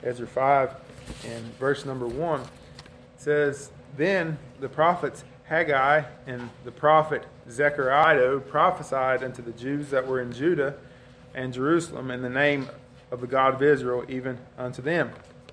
Ezra 5 and verse number 1. It says, "Then the prophets Haggai and the prophet Zechariah prophesied unto the Jews that were in Judah and Jerusalem in the name of the God of Israel, even unto them."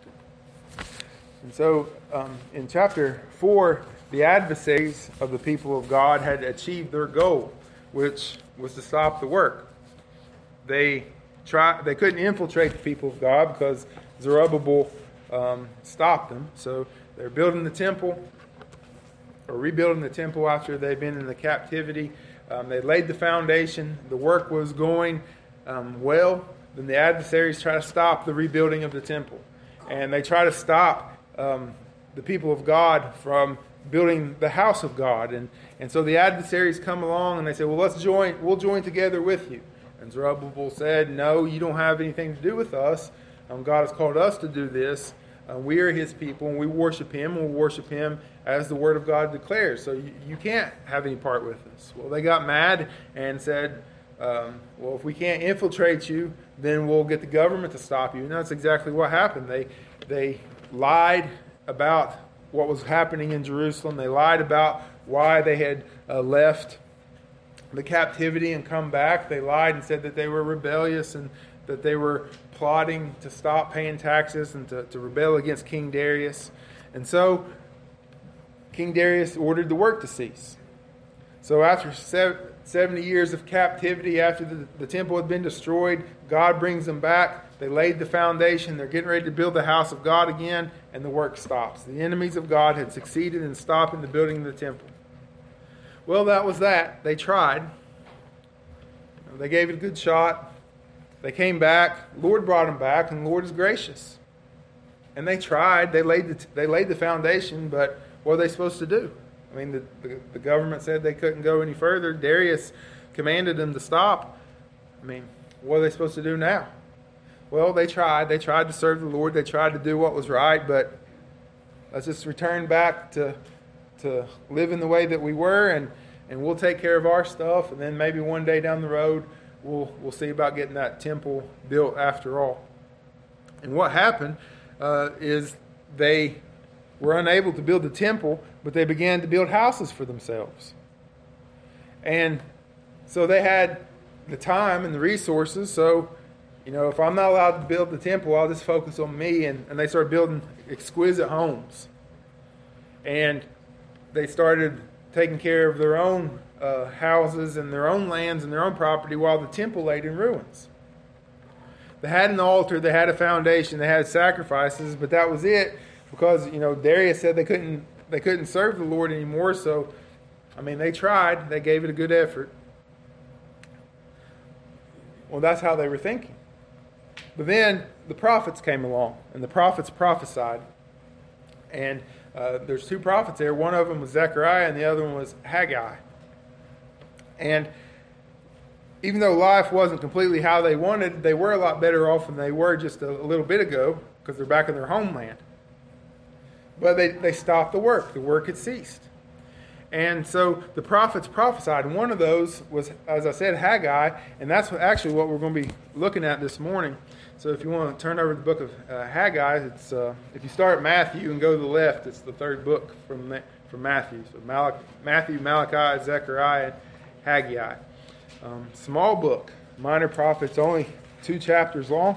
And so in chapter 4, the adversaries of the people of God had achieved their goal, which was to stop the work. They couldn't infiltrate the people of God because Zerubbabel stopped them. So they're building the temple, or rebuilding the temple after they've been in the captivity. They laid the foundation. The work was going well. Then the adversaries try to stop the rebuilding of the temple. And they try to stop the people of God from building the house of God. And so the adversaries come along and they say, well, we'll join together with you. And Zerubbabel said, no, you don't have anything to do with us. God has called us to do this. We are his people, and we worship him, and we'll worship him as the word of God declares. So you can't have any part with us. Well, they got mad and said, well, if we can't infiltrate you, then we'll get the government to stop you. And that's exactly what happened. They lied about what was happening in Jerusalem. They lied about why they had left the captivity and come back. They lied and said that they were rebellious and that they were plotting to stop paying taxes and to rebel against King Darius. And so King Darius ordered the work to cease. So after 70 years of captivity, after the temple had been destroyed, God brings them back. They laid the foundation. They're getting ready to build the house of God again, and the work stops. The enemies of God had succeeded in stopping the building of the temple. Well, that was that. They tried. They gave it a good shot. They came back. The Lord brought them back, and the Lord is gracious. And they tried. They laid the foundation, but what are they supposed to do? I mean, the government said they couldn't go any further. Darius commanded them to stop. I mean, what are they supposed to do now? Well, they tried. They tried to serve the Lord. They tried to do what was right, but let's just return back to live in the way that we were, and we'll take care of our stuff, and then maybe one day down the road, we'll see about getting that temple built after all. And what happened is they were unable to build the temple, but they began to build houses for themselves. And so they had the time and the resources. So, if I'm not allowed to build the temple, I'll just focus on me. And they started building exquisite homes. And they started taking care of their own houses and their own lands and their own property while the temple laid in ruins. They had an altar, they had a foundation, they had sacrifices, but that was it. Because, Darius said they couldn't serve the Lord anymore. So, they tried. They gave it a good effort. Well, that's how they were thinking. But then the prophets came along, and the prophets prophesied. And there's two prophets there. One of them was Zechariah, and the other one was Haggai. And even though life wasn't completely how they wanted, they were a lot better off than they were just a little bit ago, because they're back in their homeland. But they stopped the work. The work had ceased. And so the prophets prophesied. And one of those was, as I said, Haggai. And that's actually what we're going to be looking at this morning. So if you want to turn over to the book of Haggai, it's if you start at Matthew and go to the left, it's the third book from Matthew. So Matthew, Malachi, Zechariah, and Haggai. Small book, minor prophets, only 2 chapters long.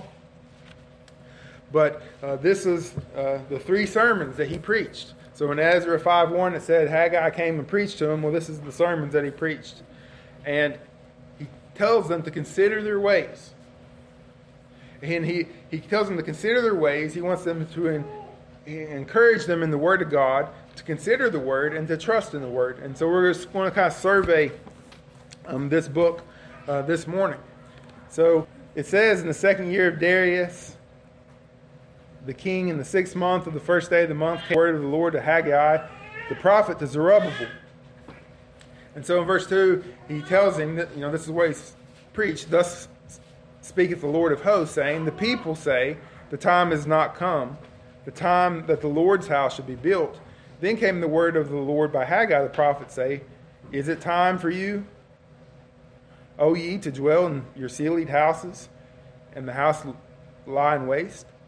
But this is the 3 sermons that he preached. So in Ezra 5:1 it said Haggai came and preached to them. Well, this is the sermons that he preached. And he tells them to consider their ways. And he tells them to consider their ways. He wants them to encourage them in the Word of God, to consider the Word, and to trust in the Word. And so we're just going to kind of survey this book this morning. So it says in the 2nd year of Darius, the king, in the 6th month of the 1st day of the month, came the word of the Lord to Haggai, the prophet, to Zerubbabel. And so in verse 2, he tells him that, this is what he's preached. Thus speaketh the Lord of hosts, saying, the people say, the time is not come, the time that the Lord's house should be built. Then came the word of the Lord by Haggai the prophet, say, is it time for you, O ye, to dwell in your cieled houses, and the house lying waste?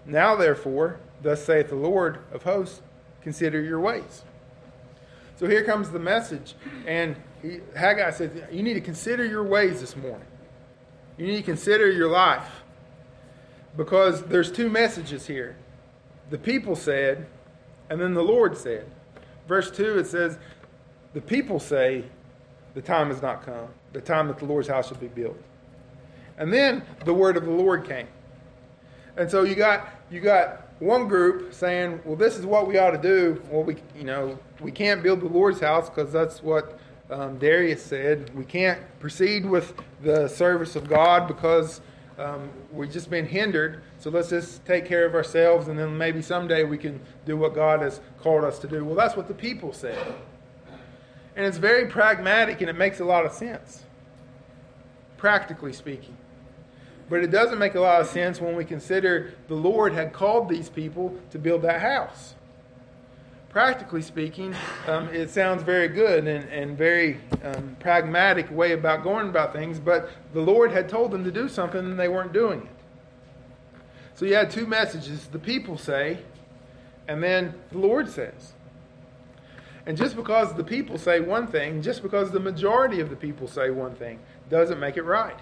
Now therefore, thus saith the Lord of hosts, consider your ways. So here comes the message, and Haggai says, you need to consider your ways this morning. You need to consider your life. Because there's two messages here. The people said, and then the Lord said. Verse 2, it says, the people say, the time has not come, the time that the Lord's house should be built. And then the word of the Lord came. And so you got one group saying, well, this is what we ought to do. Well, we can't build the Lord's house because that's what Darius said. We can't proceed with the service of God because we've just been hindered. So let's just take care of ourselves, and then maybe someday we can do what God has called us to do. Well, that's what the people said. And it's very pragmatic, and it makes a lot of sense, practically speaking. But it doesn't make a lot of sense when we consider the Lord had called these people to build that house. Practically speaking, it sounds very good and very pragmatic way about going about things, but the Lord had told them to do something and they weren't doing it. So you had two messages. The people say, and then the Lord says. And just because the people say one thing, just because the majority of the people say one thing, doesn't make it right.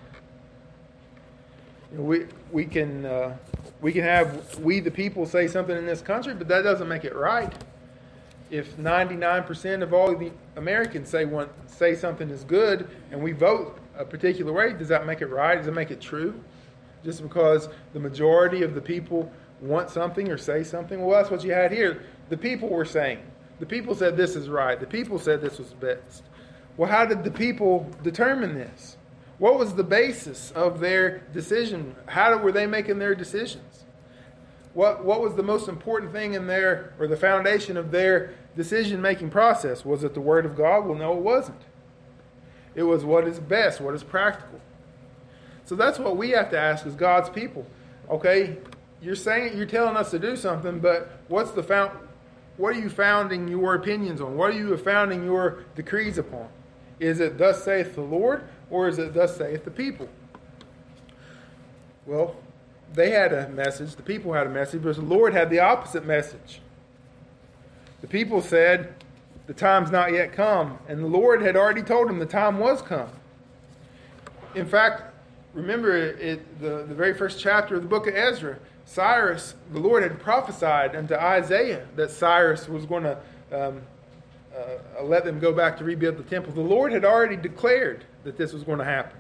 We can have we the people say something in this country, but that doesn't make it right. If 99% of all the Americans say something is good, and we vote a particular way, does that make it right? Does it make it true? Just because the majority of the people want something or say something? Well, that's what you had here. The people were saying. The people said this is right. The people said this was best. Well, how did the people determine this? What was the basis of their decision? How were they making their decisions? What was the most important thing in their, or the foundation of their decision-making process? Was it the Word of God? Well, no, it wasn't. It was what is best, what is practical. So that's what we have to ask as God's people. Okay, you're telling us to do something, but what are you founding your opinions on? What are you founding your decrees upon? Is it thus saith the Lord, or is it thus saith the people? Well, they had a message, the people had a message, but the Lord had the opposite message. The people said, the time's not yet come, and the Lord had already told them the time was come. In fact, remember the very first chapter of the book of Ezra, Cyrus, the Lord had prophesied unto Isaiah that Cyrus was going to let them go back to rebuild the temple. The Lord had already declared that this was going to happen.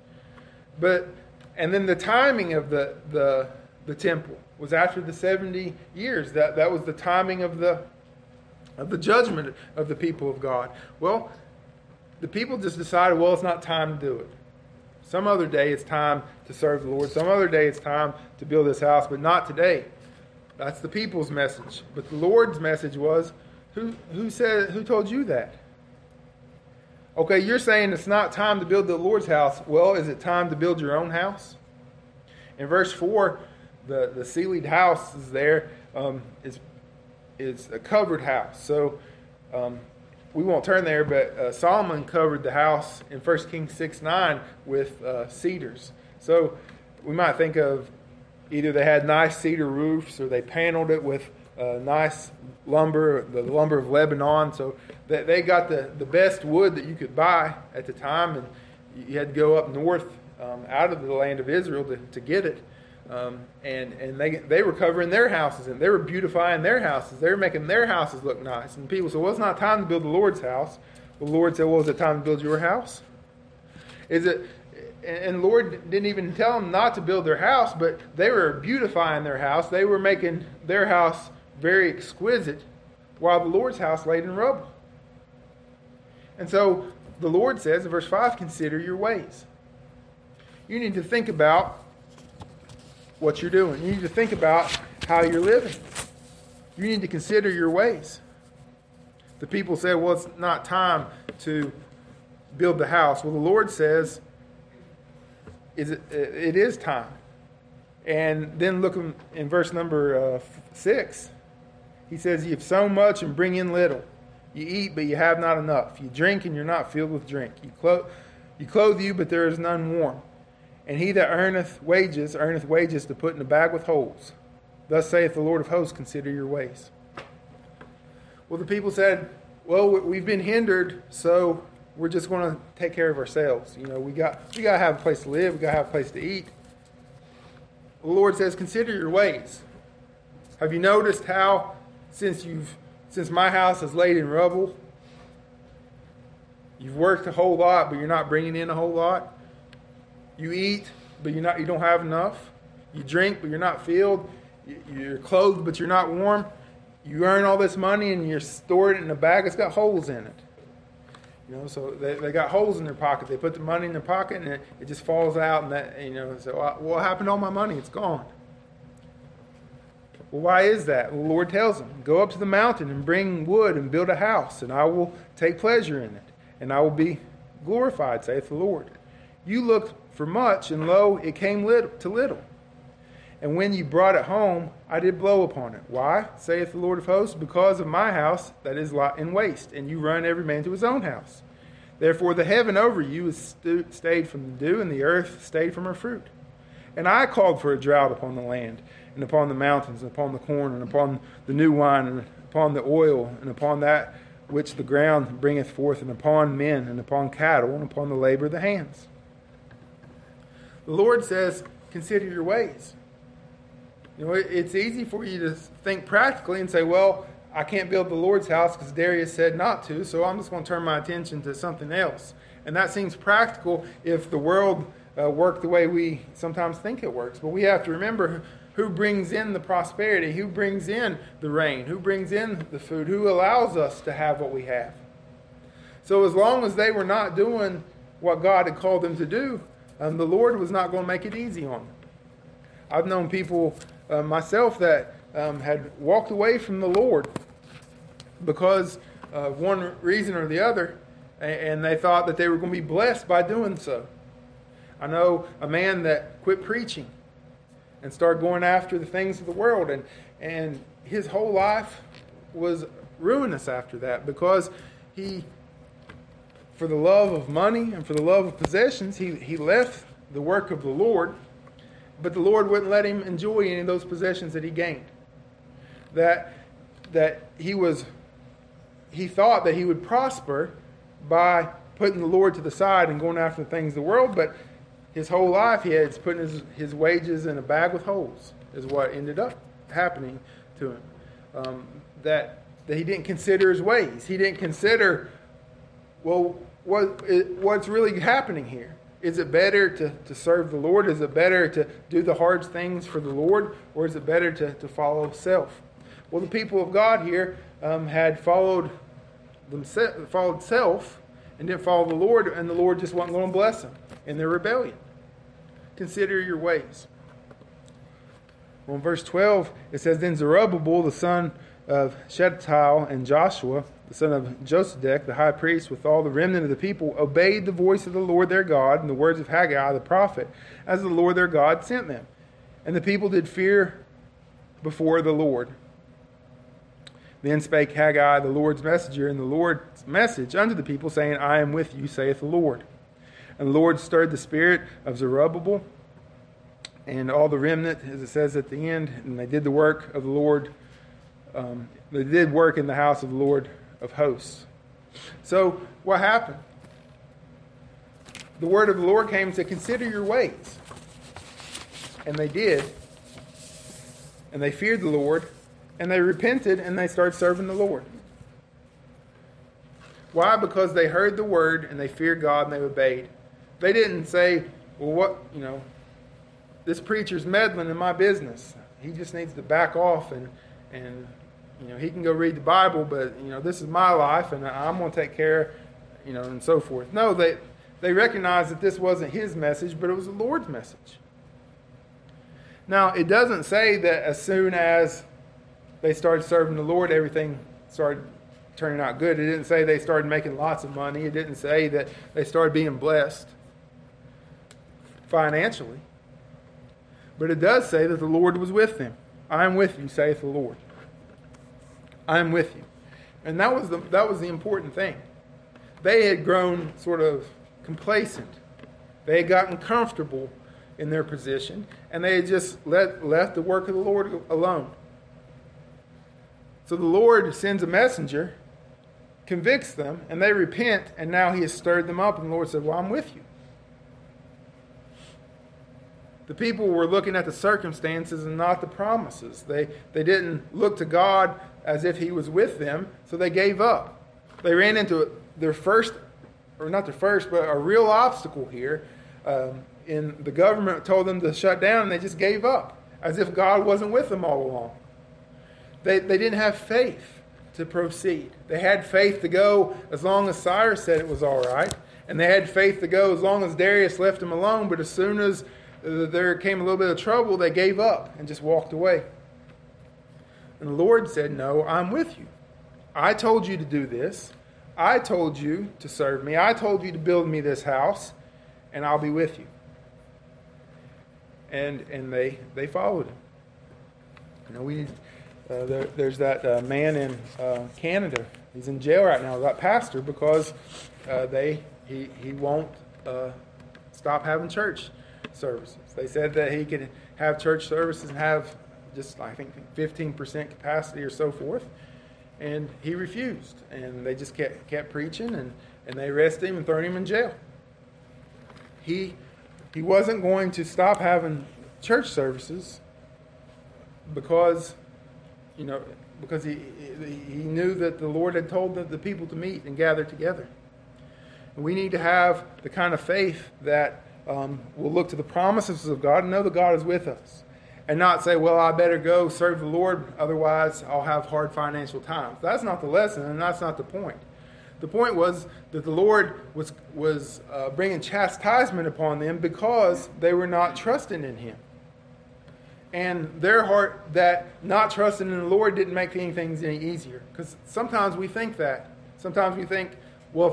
And then the timing of the temple was after the 70 years. That was the timing of the judgment of the people of God. Well, the people just decided, well, it's not time to do it. Some other day it's time to serve the Lord. Some other day it's time to build this house, but not today. That's the people's message. But the Lord's message was, who told you that? Okay, you're saying it's not time to build the Lord's house. Well, is it time to build your own house? In verse 4, the Sealed house is there. Is a covered house. So we won't turn there, but Solomon covered the house in 1 Kings 6:9 with cedars. So we might think of either they had nice cedar roofs or they paneled it with nice lumber, the lumber of Lebanon. So they got the best wood that you could buy at the time, and you had to go up north out of the land of Israel to get it. And they were covering their houses, and they were beautifying their houses. They were making their houses look nice. And people said, well, it's not time to build the Lord's house. Well, the Lord said, well, is it time to build your house? And the Lord didn't even tell them not to build their house, but they were beautifying their house. They were making their house very exquisite, while the Lord's house laid in rubble. And so the Lord says in verse 5, consider your ways. You need to think about what you're doing. You need to think about how you're living. You need to consider your ways. The people say, well, it's not time to build the house. Well, the Lord says it is time. And then look in verse number 6. He says, you've sown much and bring in little. You eat, but you have not enough. You drink, and you're not filled with drink. You clothe you, but there is none warm. And he that earneth wages to put in a bag with holes. Thus saith the Lord of hosts, consider your ways. Well, the people said, well, we've been hindered, so we're just going to take care of ourselves. We got to have a place to live. We got to have a place to eat. The Lord says, consider your ways. Have you noticed how since my house is laid in rubble, you've worked a whole lot, but you're not bringing in a whole lot? You eat, but you don't have enough. You drink, but you're not filled. You're clothed, but you're not warm. You earn all this money and you're stored it in a bag. It's got holes in it. So they got holes in their pocket. They put the money in their pocket and it just falls out. And so what happened to all my money? It's gone. Well, why is that? Well, the Lord tells them, go up to the mountain and bring wood and build a house, and I will take pleasure in it, and I will be glorified, saith the Lord. You looked for much, and lo, it came to little. And when you brought it home, I did blow upon it. Why, saith the Lord of hosts? Because of my house that is in waste, and you run every man to his own house. Therefore the heaven over you is stayed from the dew, and the earth stayed from her fruit. And I called for a drought upon the land, and upon the mountains, and upon the corn, and upon the new wine, and upon the oil, and upon that which the ground bringeth forth, and upon men, and upon cattle, and upon the labor of the hands. The Lord says, consider your ways. It's easy for you to think practically and say, well, I can't build the Lord's house because Darius said not to, so I'm just going to turn my attention to something else. And that seems practical if the world worked the way we sometimes think it works. But we have to remember who brings in the prosperity, who brings in the rain, who brings in the food, who allows us to have what we have. So as long as they were not doing what God had called them to do, the Lord was not going to make it easy on them. I've known people myself that had walked away from the Lord because of one reason or the other, and they thought that they were going to be blessed by doing so. I know a man that quit preaching and started going after the things of the world, and his whole life was ruinous after that because he, for the love of money and for the love of possessions, he left the work of the Lord. But the Lord wouldn't let him enjoy any of those possessions that he gained. That he thought that he would prosper by putting the Lord to the side and going after the things of the world, but his whole life he had putting his wages in a bag with holes is what ended up happening to him. That he didn't consider his ways. He didn't consider, well, what's really happening here? Is it better to serve the Lord? Is it better to do the hard things for the Lord? Or is it better to follow self? Well, the people of God here had followed self and didn't follow the Lord, and the Lord just wasn't going to bless them in their rebellion. Consider your ways. Well, in verse 12, it says, Then Zerubbabel, the son of Shealtiel, and Joshua, the son of Josedek, the high priest, with all the remnant of the people, obeyed the voice of the Lord their God and the words of Haggai the prophet, as the Lord their God sent them. And the people did fear before the Lord. Then spake Haggai the Lord's messenger, and the Lord's message unto the people, saying, I am with you, saith the Lord. And the Lord stirred the spirit of Zerubbabel and all the remnant, as it says at the end, and they did the work of the Lord. They did work in the house of the Lord of hosts. So what happened? The word of the Lord came to consider your ways. And they did. And they feared the Lord. And they repented and they started serving the Lord. Why? Because they heard the word and they feared God and they obeyed. They didn't say, well, this preacher's meddling in my business. He just needs to back off and he can go read the Bible, but this is my life and I'm going to take care, and so forth. No, they recognized that this wasn't his message, but it was the Lord's message. Now, it doesn't say that as soon as they started serving the Lord, everything started turning out good. It didn't say they started making lots of money. It didn't say that they started being blessed financially. But it does say that the Lord was with them. I am with you, saith the Lord. I am with you. And that was the important thing. They had grown sort of complacent. They had gotten comfortable in their position, and they had just left the work of the Lord alone. So the Lord sends a messenger, convicts them, and they repent, and now he has stirred them up, and the Lord said, well, I'm with you. The people were looking at the circumstances and not the promises. They didn't look to God as if he was with them, so they gave up. They ran into their first, or not their first, but a real obstacle here. And the government told them to shut down, and they just gave up, as if God wasn't with them all along. They didn't have faith to proceed. They had faith to go as long as Cyrus said it was all right, and they had faith to go as long as Darius left them alone, but as soon as there came a little bit of trouble, they gave up and just walked away. And the Lord said, no, I'm with you. I told you to do this. I told you to serve me. I told you to build me this house, and I'll be with you. And they followed him. You know, there's that man in Canada. He's in jail right now, that pastor, because he won't stop having church services. They said that he could have church services and have just, I think, 15% capacity or so forth. And he refused. And they just kept preaching, and they arrested him and threw him in jail. He wasn't going to stop having church services because he knew that the Lord had told the people to meet and gather together. And we need to have the kind of faith that will look to the promises of God and know that God is with us. And not say, well, I better go serve the Lord, otherwise I'll have hard financial times. That's not the lesson, and that's not the point. The point was that the Lord was bringing chastisement upon them because they were not trusting in him. And their heart, that not trusting in the Lord didn't make things any easier. Because sometimes we think that. Sometimes we think, well,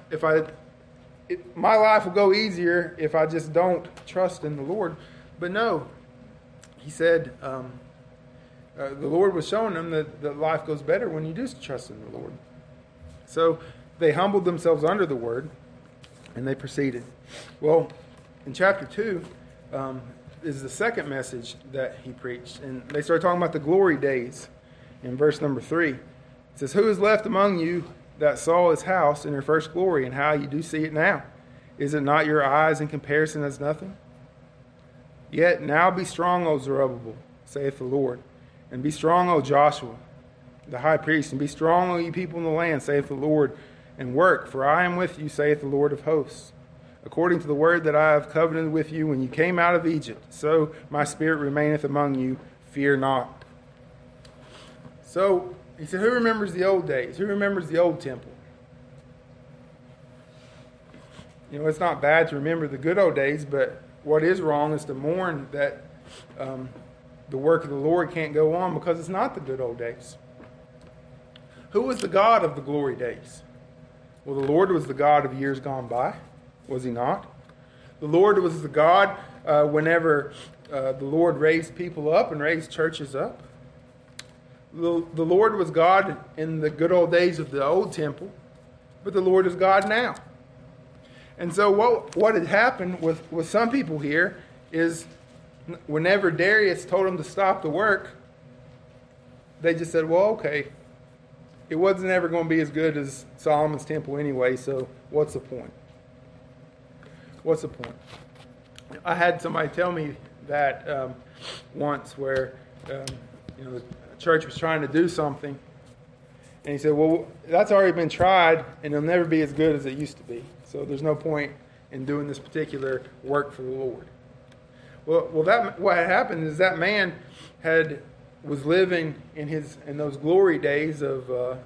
my life will go easier if I just don't trust in the Lord. But no. He said the Lord was showing them that life goes better when you do trust in the Lord. So they humbled themselves under the word, and they proceeded. Well, in chapter 2 is the second message that he preached. And they started talking about the glory days in verse number 3. It says, who is left among you that saw his house in her first glory, and how you do see it now? Is it not your eyes in comparison as nothing? Yet now be strong, O Zerubbabel, saith the Lord, and be strong, O Joshua, the high priest, and be strong, O ye people in the land, saith the Lord, and work, for I am with you, saith the Lord of hosts. According to the word that I have covenanted with you when you came out of Egypt, so my spirit remaineth among you, fear not. So, he said, who remembers the old days? Who remembers the old temple? You know, it's not bad to remember the good old days, but what is wrong is to mourn that the work of the Lord can't go on because it's not the good old days. Who was the God of the glory days? Well, the Lord was the God of years gone by, was he not? The Lord was the God whenever the Lord raised people up and raised churches up. The Lord was God in the good old days of the old temple, but the Lord is God now. And so what had happened with some people here is whenever Darius told them to stop the work, they just said, well, okay, it wasn't ever going to be as good as Solomon's temple anyway, so what's the point? What's the point? I had somebody tell me that once where the church was trying to do something, and he said, well, that's already been tried, and it'll never be as good as it used to be. So there's no point in doing this particular work for the Lord. Well, what had happened is that man was living in those glory days of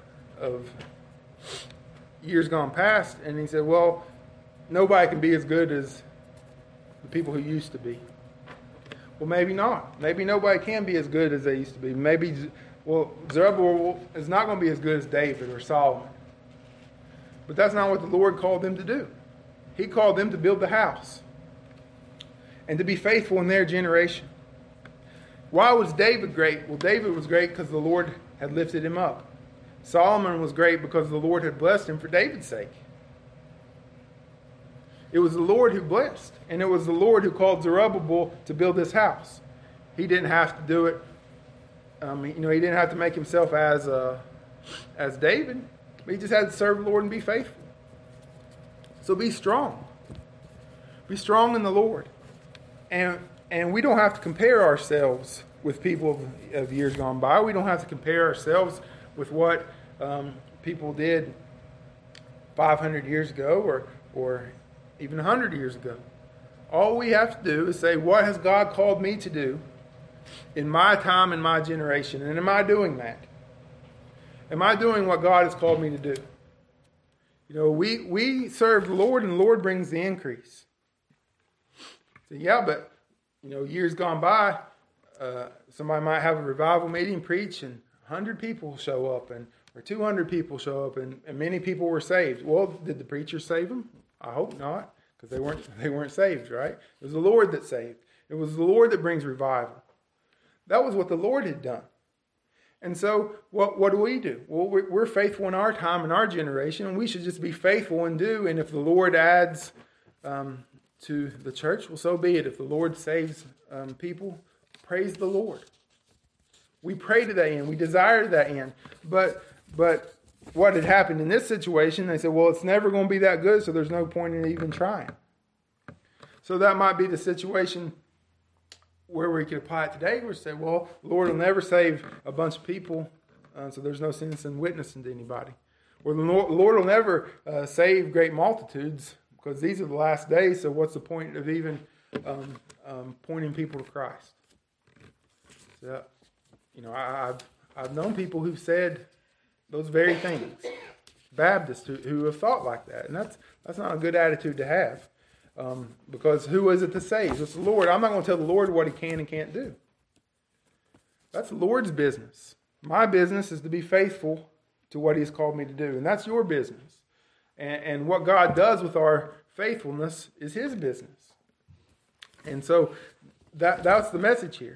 years gone past, and he said, well, nobody can be as good as the people who used to be. Well, maybe not. Maybe nobody can be as good as they used to be. Zerubbabel is not going to be as good as David or Solomon. But that's not what the Lord called them to do. He called them to build the house and to be faithful in their generation. Why was David great? Well, David was great because the Lord had lifted him up. Solomon was great because the Lord had blessed him for David's sake. It was the Lord who blessed, and it was the Lord who called Zerubbabel to build this house. He didn't have to do it. He didn't have to make himself as David. But he just had to serve the Lord and be faithful. So be strong. Be strong in the Lord. And we don't have to compare ourselves with people of years gone by. We don't have to compare ourselves with what people did 500 years ago or even 100 years ago. All we have to do is say, what has God called me to do in my time, in my generation? And am I doing that? Am I doing what God has called me to do? We serve the Lord, and the Lord brings the increase. So, yeah, but, years gone by, somebody might have a revival meeting, preach, and 100 people show up, or 200 people show up, and many people were saved. Well, did the preacher save them? I hope not, because they weren't saved, right? It was the Lord that saved. It was the Lord that brings revival. That was what the Lord had done. And so what do we do? Well, we're faithful in our time, in our generation, and we should just be faithful and do. And if the Lord adds to the church, well, so be it. If the Lord saves people, praise the Lord. We pray to that end. We desire to that end. But what had happened in this situation, they said, well, it's never going to be that good, so there's no point in even trying. So that might be the situation where we could apply it today. We say, well, the Lord will never save a bunch of people, so there's no sense in witnessing to anybody. Or the Lord will never save great multitudes, because these are the last days, so what's the point of even pointing people to Christ? So, I've known people who've said those very things. Baptists who have thought like that. And that's not a good attitude to have. Because who is it that saves? It's the Lord. I'm not going to tell the Lord what he can and can't do. That's the Lord's business. My business is to be faithful to what he's called me to do. And that's your business. And what God does with our faithfulness is his business. And so that's the message here.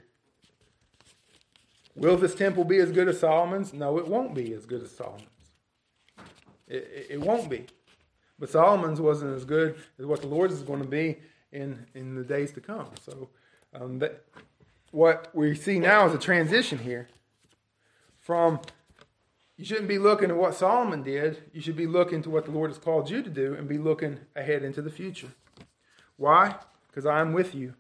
Will this temple be as good as Solomon's? No, it won't be as good as Solomon's. It won't be. But Solomon's wasn't as good as what the Lord's is going to be in the days to come. So what we see now is a transition here from, you shouldn't be looking at what Solomon did. You should be looking to what the Lord has called you to do and be looking ahead into the future. Why? Because I am with you.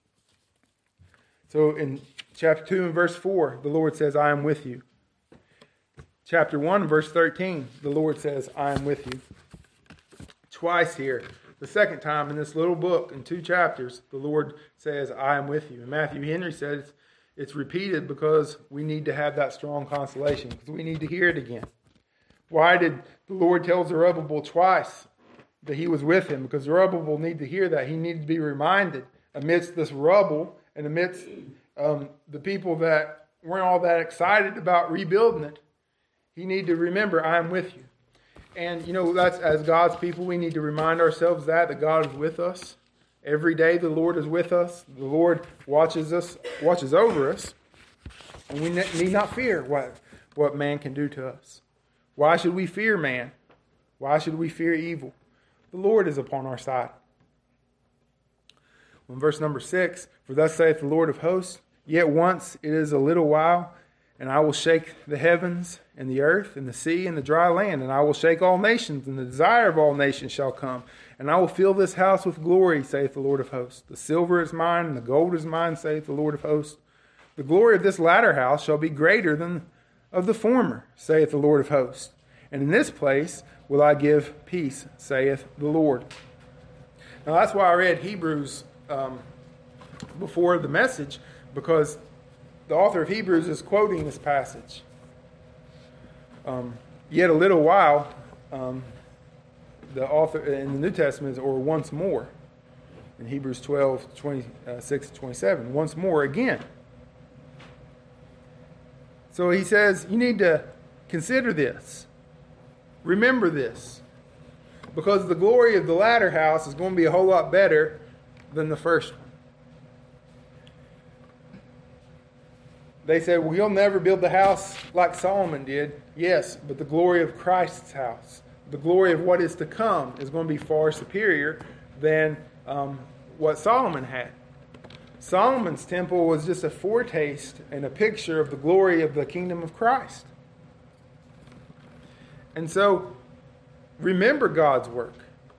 So in chapter 2 and verse 4, the Lord says, I am with you. Chapter 1, verse 13, the Lord says, I am with you. Twice here, the second time in this little book, in 2 chapters, the Lord says, I am with you. And Matthew Henry says it's repeated because we need to have that strong consolation, because we need to hear it again. Why did the Lord tell Zerubbabel twice that he was with him? Because Zerubbabel needed to hear that. He needed to be reminded amidst this rubble and amidst the people that weren't all that excited about rebuilding it. He needed to remember, I am with you. And, that's as God's people, we need to remind ourselves that God is with us. Every day the Lord is with us. The Lord watches over us. And we need not fear what man can do to us. Why should we fear man? Why should we fear evil? The Lord is upon our side. In verse number 6, for thus saith the Lord of hosts, yet once it is a little while, and I will shake the heavens and the earth and the sea and the dry land, and I will shake all nations, and the desire of all nations shall come. And I will fill this house with glory, saith the Lord of hosts. The silver is mine, and the gold is mine, saith the Lord of hosts. The glory of this latter house shall be greater than of the former, saith the Lord of hosts. And in this place will I give peace, saith the Lord. Now that's why I read Hebrews before the message, because the author of Hebrews is quoting this passage. Yet a little while, the author in the New Testament is, or once more, in Hebrews 12, 26 to 27, once more again. So he says, you need to consider this. Remember this. Because the glory of the latter house is going to be a whole lot better than the first one. They said, well, you'll never build the house like Solomon did. Yes, but the glory of Christ's house, the glory of what is to come, is going to be far superior than what Solomon had. Solomon's temple was just a foretaste and a picture of the glory of the kingdom of Christ. And so, remember God's work.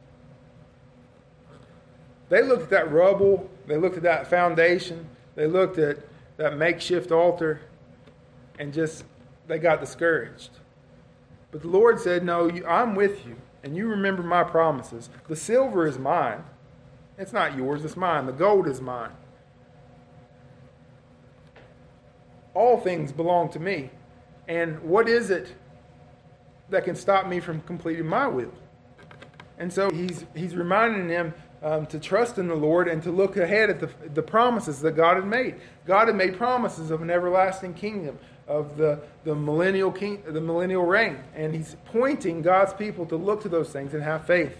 They looked at that rubble, they looked at that foundation, they looked at that makeshift altar, and they got discouraged. But the Lord said, no, I'm with you, and you remember my promises. The silver is mine. It's not yours, it's mine. The gold is mine. All things belong to me. And what is it that can stop me from completing my will? And so he's reminding them to trust in the Lord and to look ahead at the promises that God had made. God had made promises of an everlasting kingdom, of the millennial reign, and he's pointing God's people to look to those things and have faith.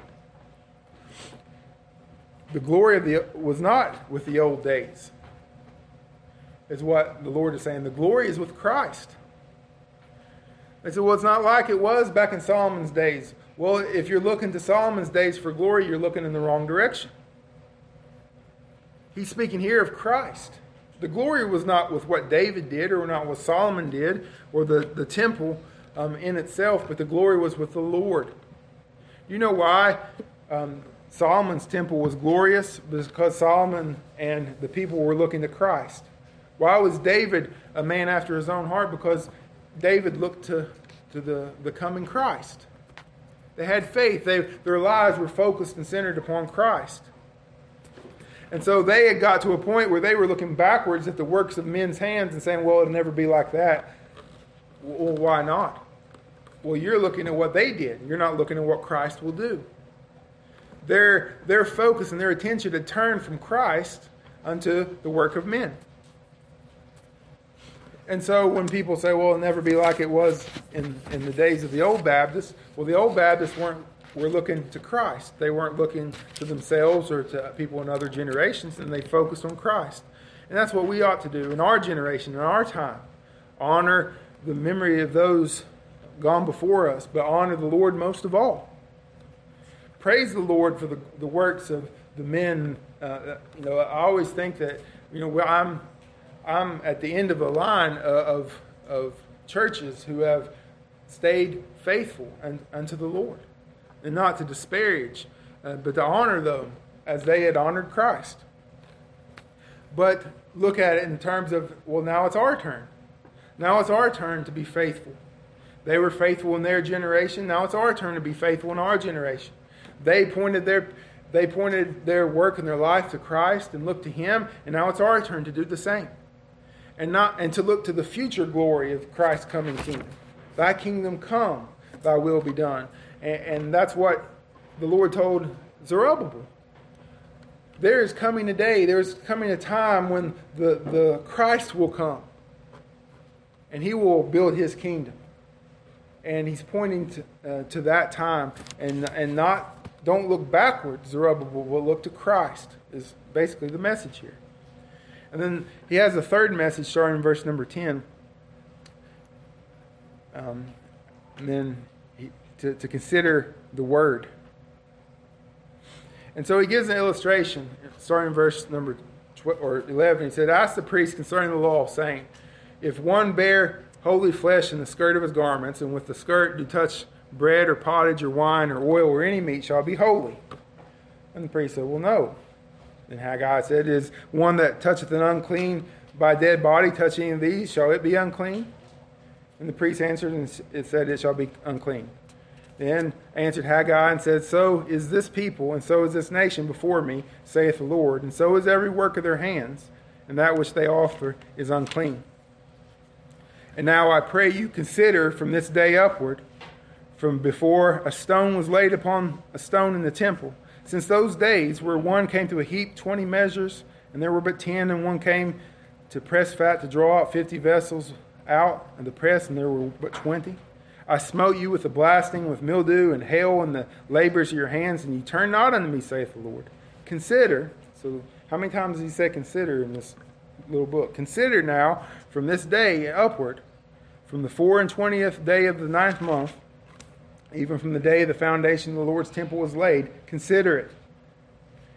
The glory was not with the old days, is what the Lord is saying. The glory is with Christ. They said, well, it's not like it was back in Solomon's days. Well, if you're looking to Solomon's days for glory, you're looking in the wrong direction. He's speaking here of Christ. The glory was not with what David did or not what Solomon did or the temple in itself, but the glory was with the Lord. You know why Solomon's temple was glorious? Because Solomon and the people were looking to Christ. Why was David a man after his own heart? Because David looked to the coming Christ. They had faith. Their lives were focused and centered upon Christ. And so they had got to a point where they were looking backwards at the works of men's hands and saying, well, it'll never be like that. Well, why not? Well, you're looking at what they did. You're not looking at what Christ will do. Their focus and their attention had turned from Christ unto the work of men. And so when people say, well, it'll never be like it was in the days of the old Baptists, well, the old Baptists were looking to Christ. They weren't looking to themselves or to people in other generations, and they focused on Christ. And that's what we ought to do in our generation, in our time. Honor the memory of those gone before us, but honor the Lord most of all. Praise the Lord for the works of the men. I always think that, I'm at the end of a line of churches who have stayed faithful unto the Lord. And not to disparage, but to honor them as they had honored Christ. But look at it in terms of, well, now it's our turn. Now it's our turn to be faithful. They were faithful in their generation. Now it's our turn to be faithful in our generation. They pointed their work and their life to Christ and looked to Him, and now it's our turn to do the same. And to look to the future glory of Christ's coming kingdom. Thy kingdom come, thy will be done. And that's what the Lord told Zerubbabel. There is coming a day, there is coming a time when the Christ will come. And He will build His kingdom. And He's pointing to that time. And don't look backward, Zerubbabel, but look to Christ, is basically the message here. And then he has a third message starting in verse number 10. And then to consider the word. And so he gives an illustration, starting in verse number 11. He said, ask the priest concerning the law, saying, if one bear holy flesh in the skirt of his garments, and with the skirt do touch bread or pottage or wine or oil or any meat, shall be holy. And the priest said, well, no. And Haggai said, is one that toucheth an unclean by dead body touch any of these, shall it be unclean? And the priest answered and it said, it shall be unclean. Then answered Haggai and said, so is this people, and so is this nation before me, saith the Lord, and so is every work of their hands, and that which they offer is unclean. And now I pray you consider from this day upward, from before a stone was laid upon a stone in the temple, since those days where one came to a heap 20 measures, and there were but 10, and one came to press fat to draw out 50 vessels out of the press, and there were but 20. I smote you with the blasting, with mildew and hail, and the labors of your hands, and you turn not unto me, saith the Lord. Consider, so how many times does he say consider in this little book? Consider now, from this day upward, from the 24th day of the 9th month, even from the day the foundation of the Lord's temple was laid, consider it,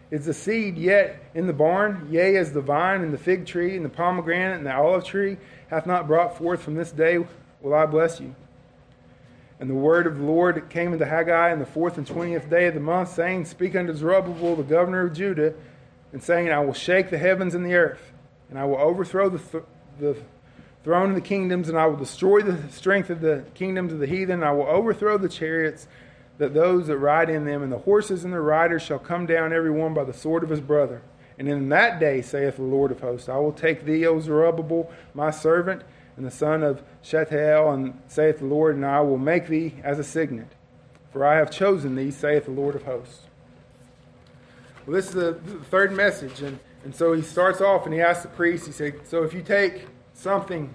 Is the seed yet in the barn? Yea, as the vine and the fig tree and the pomegranate and the olive tree hath not brought forth from this day, will I bless you. And the word of the Lord came unto Haggai in the 4th and 20th day of the month, saying, Speak unto Zerubbabel, the governor of Judah, and saying, I will shake the heavens and the earth, and I will overthrow the throne of the kingdoms, and I will destroy the strength of the kingdoms of the heathen, and I will overthrow the chariots, that those that ride in them, and the horses and the riders shall come down every one by the sword of his brother. And in that day, saith the Lord of hosts, I will take thee, O Zerubbabel, my servant, and the son of Shealtiel, and saith the Lord, and I will make thee as a signet. For I have chosen thee, saith the Lord of hosts. Well, this is the third message, and so he starts off and he asks the priest, he said, so if you take something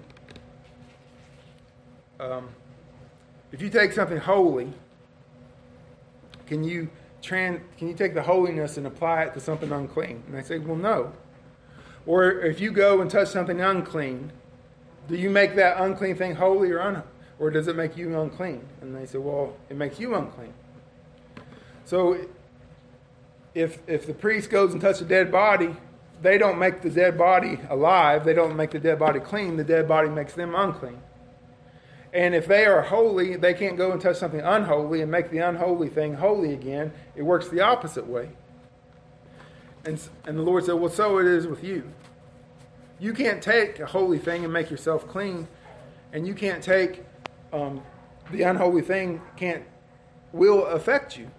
holy, can you take the holiness and apply it to something unclean? And they say, well, no. Or if you go and touch something unclean, do you make that unclean thing holy or does it make you unclean? And they say, well, it makes you unclean. So if the priest goes and touches a dead body, they don't make the dead body alive. They don't make the dead body clean. The dead body makes them unclean. And if they are holy, they can't go and touch something unholy and make the unholy thing holy again. It works the opposite way. And the Lord said, well, so it is with you. You can't take a holy thing and make yourself clean. And you can't take the unholy thing will affect you.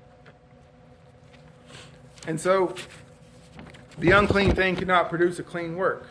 And so the unclean thing cannot produce a clean work.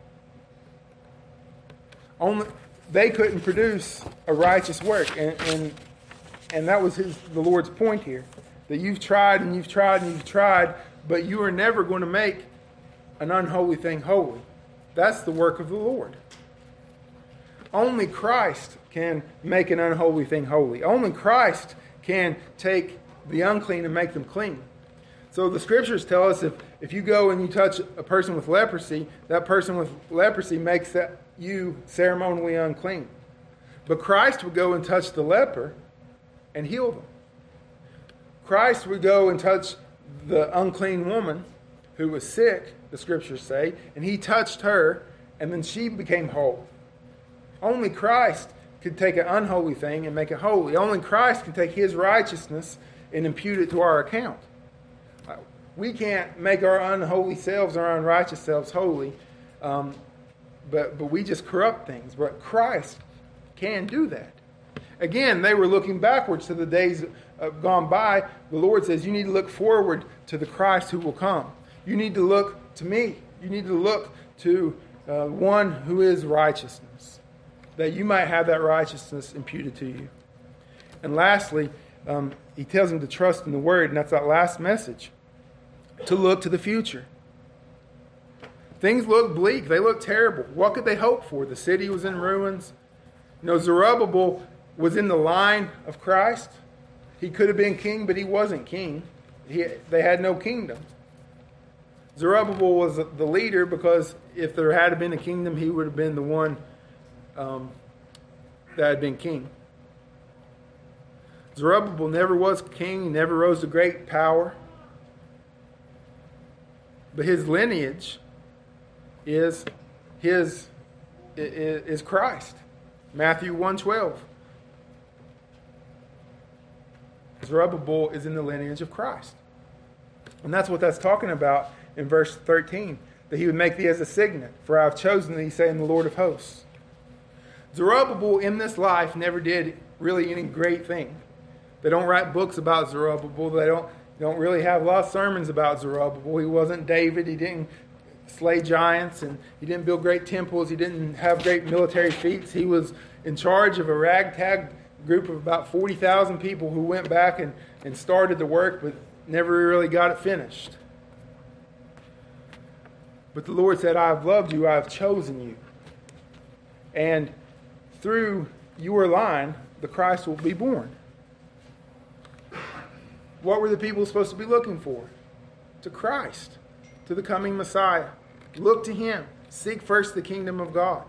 They couldn't produce a righteous work, and that was the Lord's point here. That you've tried and you've tried and you've tried, but you are never going to make an unholy thing holy. That's the work of the Lord. Only Christ can make an unholy thing holy. Only Christ can take the unclean and make them clean. So the scriptures tell us if you go and you touch a person with leprosy, that person with leprosy makes you ceremonially unclean. But Christ would go and touch the leper and heal them. Christ would go and touch the unclean woman who was sick, the scriptures say, and he touched her, and then she became whole. Only Christ could take an unholy thing and make it holy. Only Christ can take his righteousness and impute it to our account. We can't make our unholy selves, our unrighteous selves holy, but we just corrupt things. But Christ can do that. Again, they were looking backwards to the days gone by. The Lord says you need to look forward to the Christ who will come. You need to look to me. You need to look to one who is righteousness, that you might have that righteousness imputed to you. And lastly, he tells them to trust in the Word, and that's that last message. To look to the future. Things look bleak. They look terrible. What could they hope for? The city was in ruins. Zerubbabel was in the line of Christ. He could have been king, but he wasn't king. They had no kingdom. Zerubbabel was the leader because if there had been a kingdom, he would have been the one that had been king. Zerubbabel never was king. He never rose to great power. But his lineage is Christ. Matthew 1:12. Zerubbabel is in the lineage of Christ. And that's what that's talking about in verse 13. That he would make thee as a signet. For I have chosen thee, saying the Lord of hosts. Zerubbabel in this life never did really any great thing. They don't write books about Zerubbabel. They don't really have a lot of sermons about Zerubbabel. He wasn't David. He didn't slay giants, and he didn't build great temples. He didn't have great military feats. He was in charge of a ragtag group of about 40,000 people who went back and started the work, but never really got it finished. But the Lord said, I have loved you, I have chosen you. And through your line, the Christ will be born. What were the people supposed to be looking for? To Christ, to the coming Messiah. Look to him. Seek first the kingdom of God.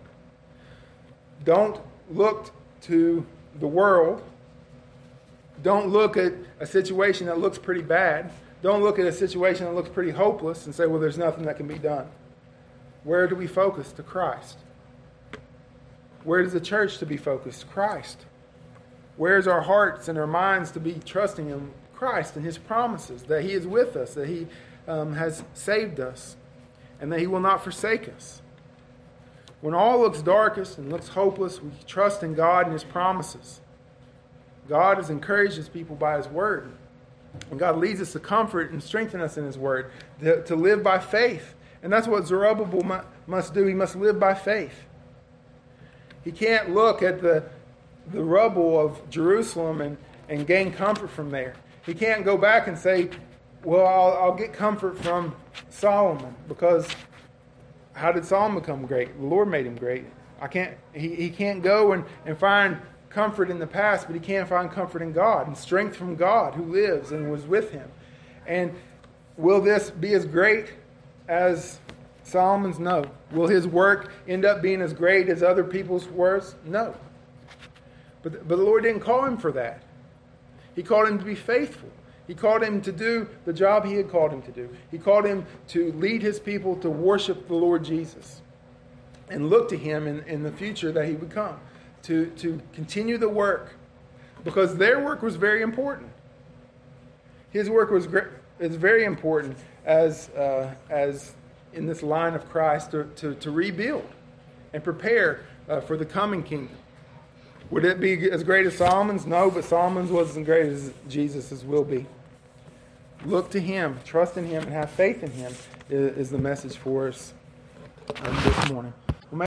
Don't look to the world. Don't look at a situation that looks pretty bad. don't look at a situation that looks pretty hopeless and say, well, there's nothing that can be done. Where do we focus? To Christ. Where is the church to be focused? Christ. Where's our hearts and our minds to be trusting in Christ and His promises, that He is with us, that He has saved us, and that He will not forsake us. When all looks darkest and looks hopeless, we trust in God and His promises. God has encouraged His people by His Word. And God leads us to comfort and strengthen us in His Word, to live by faith. And that's what Zerubbabel must do. He must live by faith. He can't look at the rubble of Jerusalem and gain comfort from there. He can't go back and say, well, I'll get comfort from Solomon, because how did Solomon become great? The Lord made him great. He can't go and find comfort in the past, but he can find comfort in God and strength from God who lives and was with him. And will this be as great as Solomon's? No. Will his work end up being as great as other people's works? No. But the Lord didn't call him for that. He called him to be faithful. He called him to do the job He had called him to do. He called him to lead His people to worship the Lord Jesus and look to Him in the future that He would come, to continue the work, because their work was very important. His work is very important as in this line of Christ to rebuild and prepare for the coming kingdom. Would it be as great as Solomon's? No, but Solomon's was as great as Jesus' will be. Look to Him, trust in Him, and have faith in Him is the message for us this morning.